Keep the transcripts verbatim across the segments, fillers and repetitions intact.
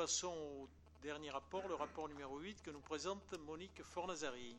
passons au dernier rapport, le rapport numéro huit, que nous présente Monique Fornazari.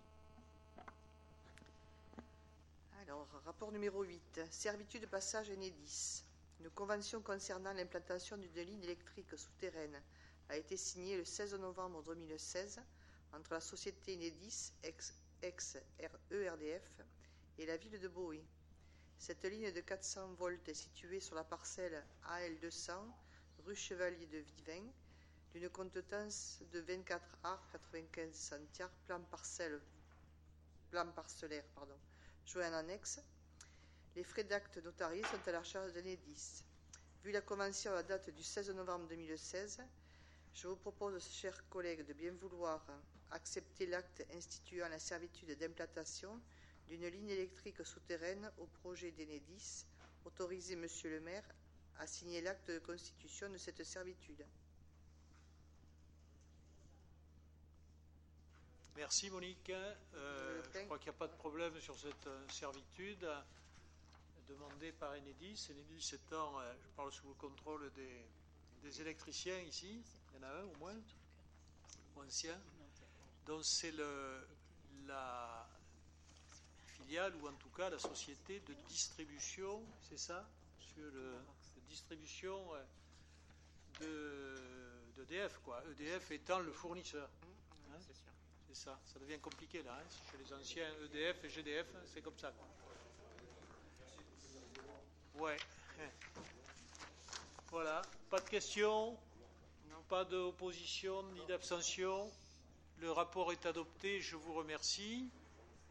Alors, rapport numéro huit, servitude de passage Enedis. Une convention concernant l'implantation d'une ligne électrique souterraine a été signée le seize novembre deux mille seize entre la société Enedis, ex-E R D F, et la ville de Boé. Cette ligne de quatre cents volts est située sur la parcelle A L deux cents, rue Chevalier de Vivin, d'une compétence de vingt-quatre arts quatre-vingt-quinze centiares, plan, parcelle, plan parcellaire, pardon, joint en annexe. Les frais d'acte notariés sont à la charge d'Enedis. Vu la convention à la date du seize novembre deux mille seize, je vous propose, chers collègues, de bien vouloir accepter l'acte instituant la servitude d'implantation d'une ligne électrique souterraine au projet d'Enedis, autoriser Monsieur le maire à signer l'acte de constitution de cette servitude. Merci Monique. Euh, je crois qu'il n'y a pas de problème sur cette euh, servitude demandée par Enedis. Enedis étant, euh, je parle sous le contrôle des, des électriciens ici, il y en a un au moins, ou ancien. Donc c'est le, la filiale, ou en tout cas la société de distribution, c'est ça, monsieur, le, de distribution de d'E D F, quoi. E D F étant le fournisseur. Hein, c'est sûr. C'est ça, ça devient compliqué là, hein. Chez les anciens E D F et G D F, c'est comme ça, quoi. Ouais. Voilà, pas de questions, pas d'opposition ni d'abstention. Le rapport est adopté, je vous remercie.